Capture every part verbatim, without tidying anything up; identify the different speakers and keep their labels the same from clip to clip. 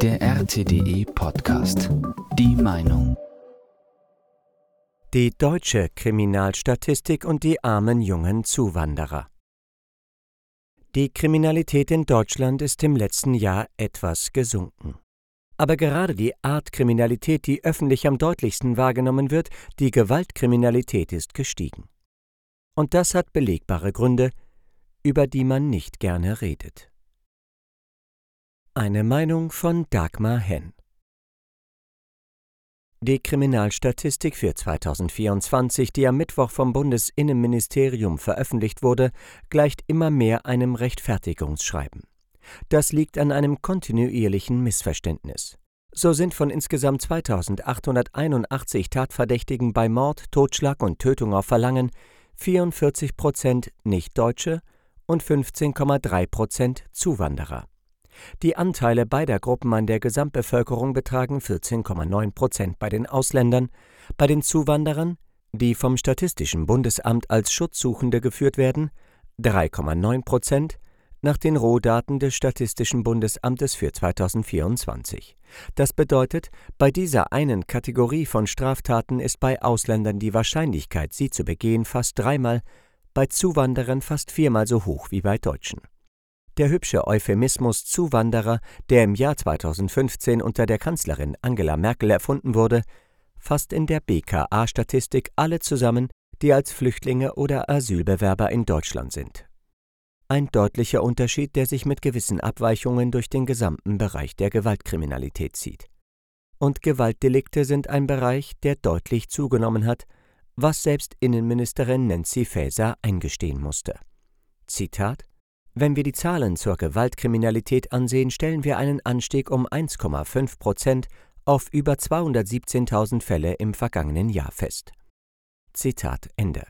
Speaker 1: Der R T D E-Podcast. Die Meinung.
Speaker 2: Die deutsche Kriminalstatistik und die armen jungen Zuwanderer. Die Kriminalität in Deutschland ist im letzten Jahr etwas gesunken. Aber gerade die Art Kriminalität, die öffentlich am deutlichsten wahrgenommen wird, die Gewaltkriminalität, ist gestiegen. Und das hat belegbare Gründe, über die man nicht gerne redet. Eine Meinung von Dagmar Henn. Die Kriminalstatistik für zweitausendvierundzwanzig, die am Mittwoch vom Bundesinnenministerium veröffentlicht wurde, gleicht immer mehr einem Rechtfertigungsschreiben. Das liegt an einem kontinuierlichen Missverständnis. So sind von insgesamt zweitausendachthunderteinundachtzig Tatverdächtigen bei Mord, Totschlag und Tötung auf Verlangen vierundvierzig Prozent Nichtdeutsche und fünfzehn Komma drei Prozent Zuwanderer. Die Anteile beider Gruppen an der Gesamtbevölkerung betragen vierzehn Komma neun Prozent bei den Ausländern, bei den Zuwanderern, die vom Statistischen Bundesamt als Schutzsuchende geführt werden, drei Komma neun Prozent nach den Rohdaten des Statistischen Bundesamtes für zweitausendvierundzwanzig. Das bedeutet, bei dieser einen Kategorie von Straftaten ist bei Ausländern die Wahrscheinlichkeit, sie zu begehen, fast dreimal, bei Zuwanderern fast viermal so hoch wie bei Deutschen. Der hübsche Euphemismus Zuwanderer, der im Jahr zweitausendfünfzehn unter der Kanzlerin Angela Merkel erfunden wurde, fasst in der B K A-Statistik alle zusammen, die als Flüchtlinge oder Asylbewerber in Deutschland sind. Ein deutlicher Unterschied, der sich mit gewissen Abweichungen durch den gesamten Bereich der Gewaltkriminalität zieht. Und Gewaltdelikte sind ein Bereich, der deutlich zugenommen hat, was selbst Innenministerin Nancy Faeser eingestehen musste. Zitat: Wenn wir die Zahlen zur Gewaltkriminalität ansehen, stellen wir einen Anstieg um eins Komma fünf Prozent auf über zweihundertsiebzehntausend Fälle im vergangenen Jahr fest. Zitat Ende.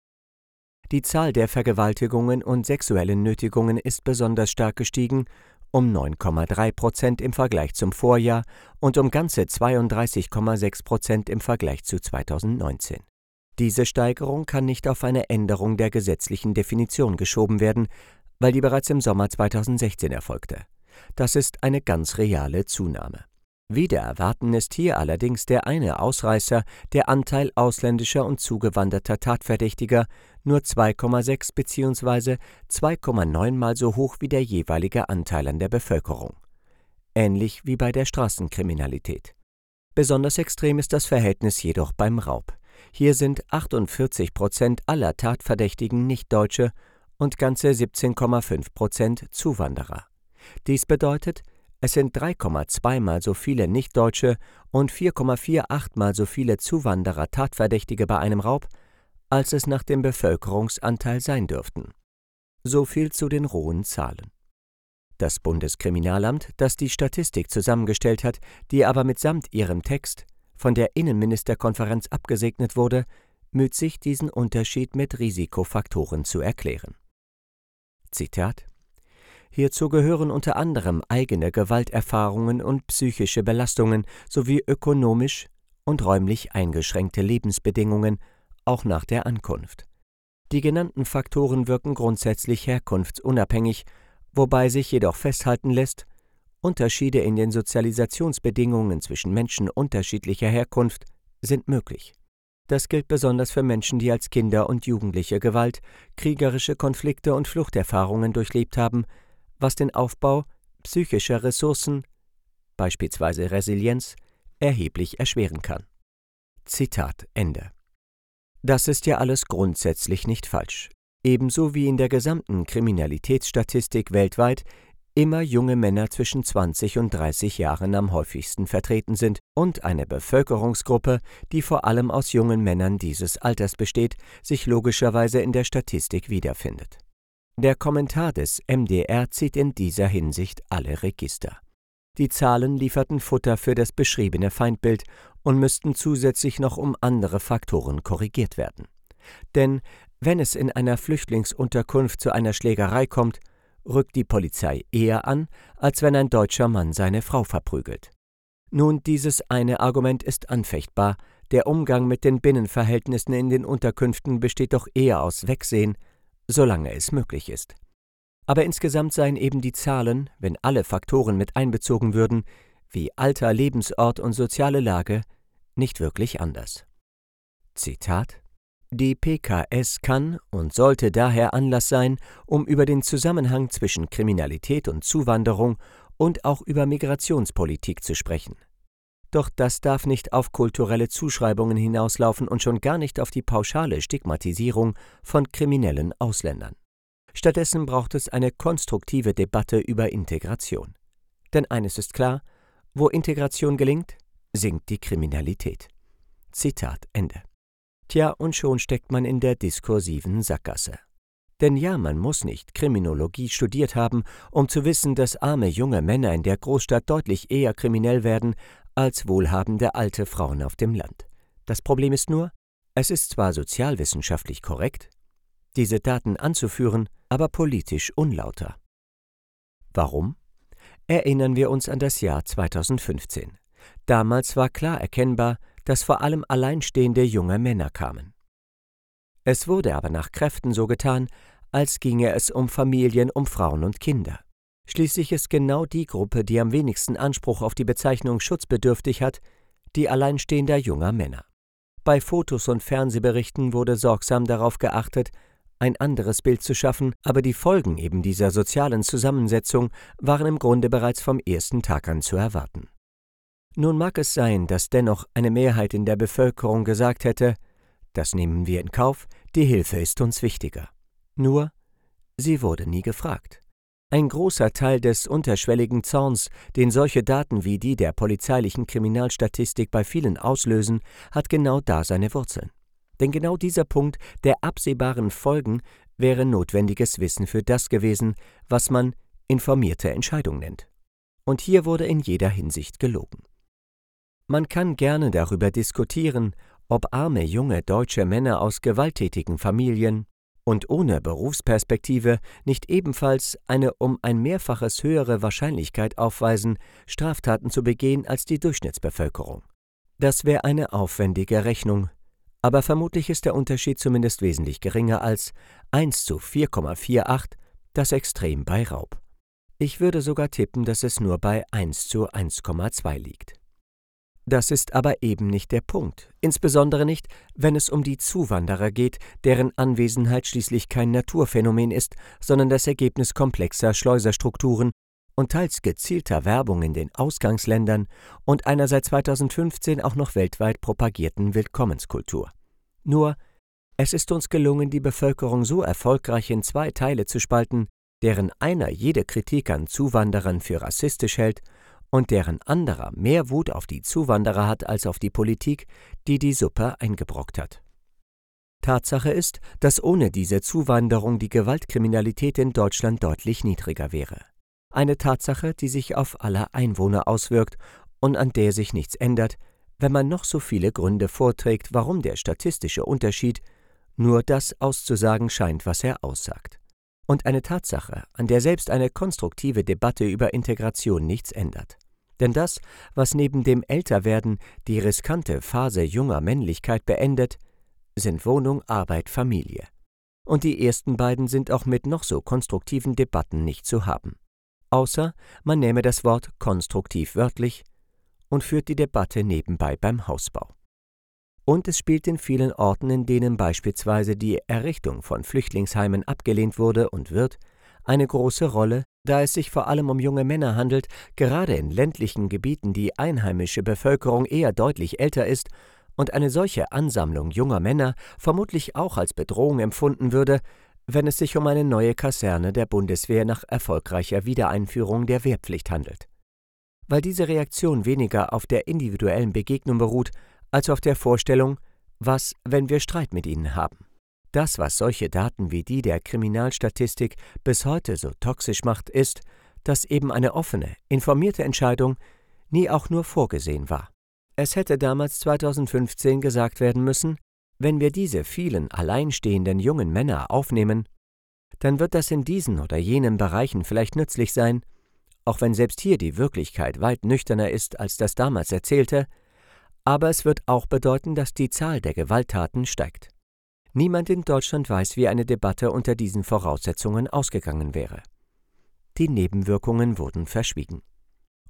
Speaker 2: Die Zahl der Vergewaltigungen und sexuellen Nötigungen ist besonders stark gestiegen, um neun Komma drei Prozent im Vergleich zum Vorjahr und um ganze zweiunddreißig Komma sechs Prozent im Vergleich zu zweitausendneunzehn. Diese Steigerung kann nicht auf eine Änderung der gesetzlichen Definition geschoben werden, weil die bereits im Sommer zweitausendsechzehn erfolgte. Das ist eine ganz reale Zunahme. Wider Erwarten ist hier allerdings der eine Ausreißer, der Anteil ausländischer und zugewanderter Tatverdächtiger, nur zwei Komma sechs bzw. zwei Komma neun Mal so hoch wie der jeweilige Anteil an der Bevölkerung. Ähnlich wie bei der Straßenkriminalität. Besonders extrem ist das Verhältnis jedoch beim Raub. Hier sind achtundvierzig Prozent aller Tatverdächtigen Nichtdeutsche und ganze siebzehn Komma fünf Prozent Zuwanderer. Dies bedeutet, es sind drei Komma zwei Mal so viele Nichtdeutsche und vier Komma achtundvierzig Mal so viele Zuwanderer Tatverdächtige bei einem Raub, als es nach dem Bevölkerungsanteil sein dürften. So viel zu den rohen Zahlen. Das Bundeskriminalamt, das die Statistik zusammengestellt hat, die aber mitsamt ihrem Text von der Innenministerkonferenz abgesegnet wurde, müht sich, diesen Unterschied mit Risikofaktoren zu erklären. Zitat: Hierzu gehören unter anderem eigene Gewalterfahrungen und psychische Belastungen sowie ökonomisch und räumlich eingeschränkte Lebensbedingungen, auch nach der Ankunft. Die genannten Faktoren wirken grundsätzlich herkunftsunabhängig, wobei sich jedoch festhalten lässt, Unterschiede in den Sozialisationsbedingungen zwischen Menschen unterschiedlicher Herkunft sind möglich. Das gilt besonders für Menschen, die als Kinder und Jugendliche Gewalt, kriegerische Konflikte und Fluchterfahrungen durchlebt haben, was den Aufbau psychischer Ressourcen, beispielsweise Resilienz, erheblich erschweren kann. Zitat Ende. Das ist ja alles grundsätzlich nicht falsch. Ebenso wie in der gesamten Kriminalitätsstatistik weltweit immer junge Männer zwischen zwanzig und dreißig Jahren am häufigsten vertreten sind und eine Bevölkerungsgruppe, die vor allem aus jungen Männern dieses Alters besteht, sich logischerweise in der Statistik wiederfindet. Der Kommentar des M D R zieht in dieser Hinsicht alle Register. Die Zahlen lieferten Futter für das beschriebene Feindbild und müssten zusätzlich noch um andere Faktoren korrigiert werden. Denn wenn es in einer Flüchtlingsunterkunft zu einer Schlägerei kommt, rückt die Polizei eher an, als wenn ein deutscher Mann seine Frau verprügelt. Nun, dieses eine Argument ist anfechtbar, der Umgang mit den Binnenverhältnissen in den Unterkünften besteht doch eher aus Wegsehen, solange es möglich ist. Aber insgesamt seien eben die Zahlen, wenn alle Faktoren mit einbezogen würden, wie Alter, Lebensort und soziale Lage nicht wirklich anders. Zitat: Die P K S kann und sollte daher Anlass sein, um über den Zusammenhang zwischen Kriminalität und Zuwanderung und auch über Migrationspolitik zu sprechen. Doch das darf nicht auf kulturelle Zuschreibungen hinauslaufen und schon gar nicht auf die pauschale Stigmatisierung von kriminellen Ausländern. Stattdessen braucht es eine konstruktive Debatte über Integration. Denn eines ist klar: Wo Integration gelingt, sinkt die Kriminalität. Zitat Ende. Tja, und schon steckt man in der diskursiven Sackgasse. Denn ja, man muss nicht Kriminologie studiert haben, um zu wissen, dass arme junge Männer in der Großstadt deutlich eher kriminell werden als wohlhabende alte Frauen auf dem Land. Das Problem ist nur, es ist zwar sozialwissenschaftlich korrekt, diese Daten anzuführen, aber politisch unlauter. Warum? Erinnern wir uns an das Jahr zweitausendfünfzehn. Damals war klar erkennbar, dass vor allem alleinstehende junge Männer kamen. Es wurde aber nach Kräften so getan, als ginge es um Familien, um Frauen und Kinder. Schließlich ist genau die Gruppe, die am wenigsten Anspruch auf die Bezeichnung schutzbedürftig hat, die alleinstehender junger Männer. Bei Fotos und Fernsehberichten wurde sorgsam darauf geachtet, ein anderes Bild zu schaffen, aber die Folgen eben dieser sozialen Zusammensetzung waren im Grunde bereits vom ersten Tag an zu erwarten. Nun mag es sein, dass dennoch eine Mehrheit in der Bevölkerung gesagt hätte, das nehmen wir in Kauf, die Hilfe ist uns wichtiger. Nur, sie wurde nie gefragt. Ein großer Teil des unterschwelligen Zorns, den solche Daten wie die der polizeilichen Kriminalstatistik bei vielen auslösen, hat genau da seine Wurzeln. Denn genau dieser Punkt der absehbaren Folgen wäre notwendiges Wissen für das gewesen, was man informierte Entscheidung nennt. Und hier wurde in jeder Hinsicht gelogen. Man kann gerne darüber diskutieren, ob arme junge deutsche Männer aus gewalttätigen Familien und ohne Berufsperspektive nicht ebenfalls eine um ein Mehrfaches höhere Wahrscheinlichkeit aufweisen, Straftaten zu begehen als die Durchschnittsbevölkerung. Das wäre eine aufwendige Rechnung, aber vermutlich ist der Unterschied zumindest wesentlich geringer als eins zu vier Komma achtundvierzig, das Extrem bei Raub. Ich würde sogar tippen, dass es nur bei eins zu eins Komma zwei liegt. Das ist aber eben nicht der Punkt, insbesondere nicht, wenn es um die Zuwanderer geht, deren Anwesenheit schließlich kein Naturphänomen ist, sondern das Ergebnis komplexer Schleuserstrukturen und teils gezielter Werbung in den Ausgangsländern und einer seit zweitausendfünfzehn auch noch weltweit propagierten Willkommenskultur. Nur, es ist uns gelungen, die Bevölkerung so erfolgreich in zwei Teile zu spalten, deren einer jede Kritik an Zuwanderern für rassistisch hält und deren anderer mehr Wut auf die Zuwanderer hat als auf die Politik, die die Suppe eingebrockt hat. Tatsache ist, dass ohne diese Zuwanderung die Gewaltkriminalität in Deutschland deutlich niedriger wäre. Eine Tatsache, die sich auf alle Einwohner auswirkt und an der sich nichts ändert, wenn man noch so viele Gründe vorträgt, warum der statistische Unterschied nur das auszusagen scheint, was er aussagt. Und eine Tatsache, an der selbst eine konstruktive Debatte über Integration nichts ändert. Denn das, was neben dem Älterwerden die riskante Phase junger Männlichkeit beendet, sind Wohnung, Arbeit, Familie. Und die ersten beiden sind auch mit noch so konstruktiven Debatten nicht zu haben. Außer man nähme das Wort konstruktiv wörtlich und führt die Debatte nebenbei beim Hausbau. Und es spielt in vielen Orten, in denen beispielsweise die Errichtung von Flüchtlingsheimen abgelehnt wurde und wird, eine große Rolle, da es sich vor allem um junge Männer handelt, gerade in ländlichen Gebieten die einheimische Bevölkerung eher deutlich älter ist und eine solche Ansammlung junger Männer vermutlich auch als Bedrohung empfunden würde, wenn es sich um eine neue Kaserne der Bundeswehr nach erfolgreicher Wiedereinführung der Wehrpflicht handelt. Weil diese Reaktion weniger auf der individuellen Begegnung beruht, als auf der Vorstellung, was, wenn wir Streit mit ihnen haben. Das, was solche Daten wie die der Kriminalstatistik bis heute so toxisch macht, ist, dass eben eine offene, informierte Entscheidung nie auch nur vorgesehen war. Es hätte damals zweitausendfünfzehn gesagt werden müssen, wenn wir diese vielen alleinstehenden jungen Männer aufnehmen, dann wird das in diesen oder jenen Bereichen vielleicht nützlich sein, auch wenn selbst hier die Wirklichkeit weit nüchterner ist als das damals Erzählte, aber es wird auch bedeuten, dass die Zahl der Gewalttaten steigt. Niemand in Deutschland weiß, wie eine Debatte unter diesen Voraussetzungen ausgegangen wäre. Die Nebenwirkungen wurden verschwiegen.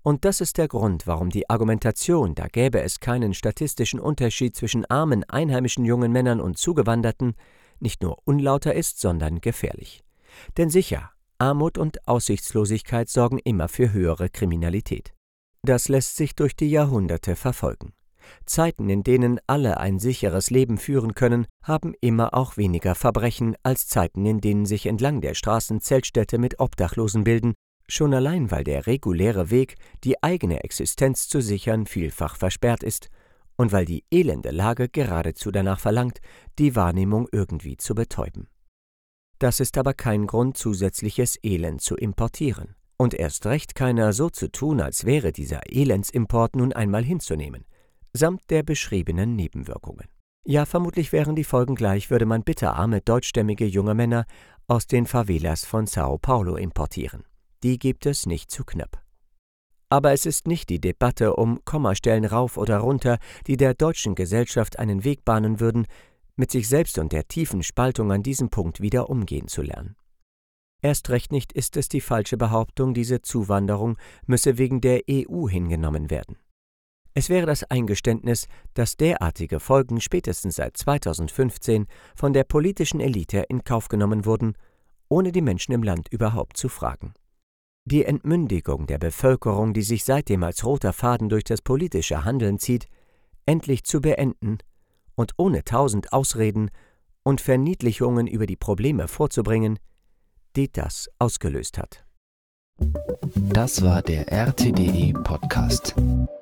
Speaker 2: Und das ist der Grund, warum die Argumentation, da gäbe es keinen statistischen Unterschied zwischen armen einheimischen jungen Männern und Zugewanderten, nicht nur unlauter ist, sondern gefährlich. Denn sicher, Armut und Aussichtslosigkeit sorgen immer für höhere Kriminalität. Das lässt sich durch die Jahrhunderte verfolgen. Zeiten, in denen alle ein sicheres Leben führen können, haben immer auch weniger Verbrechen als Zeiten, in denen sich entlang der Straßen Zeltstädte mit Obdachlosen bilden, schon allein weil der reguläre Weg, die eigene Existenz zu sichern, vielfach versperrt ist und weil die elende Lage geradezu danach verlangt, die Wahrnehmung irgendwie zu betäuben. Das ist aber kein Grund, zusätzliches Elend zu importieren. Und erst recht keiner, so zu tun, als wäre dieser Elentsimport nun einmal hinzunehmen, samt der beschriebenen Nebenwirkungen. Ja, vermutlich wären die Folgen gleich, würde man bitterarme deutschstämmige junge Männer aus den Favelas von Sao Paulo importieren. Die gibt es nicht zu knapp. Aber es ist nicht die Debatte um Kommastellen rauf oder runter, die der deutschen Gesellschaft einen Weg bahnen würden, mit sich selbst und der tiefen Spaltung an diesem Punkt wieder umgehen zu lernen. Erst recht nicht ist es die falsche Behauptung, diese Zuwanderung müsse wegen der E U hingenommen werden. Es wäre das Eingeständnis, dass derartige Folgen spätestens seit zweitausendfünfzehn von der politischen Elite in Kauf genommen wurden, ohne die Menschen im Land überhaupt zu fragen. Die Entmündigung der Bevölkerung, die sich seitdem als roter Faden durch das politische Handeln zieht, endlich zu beenden und ohne tausend Ausreden und Verniedlichungen über die Probleme vorzubringen, die das ausgelöst hat.
Speaker 1: Das war der R T D E Podcast.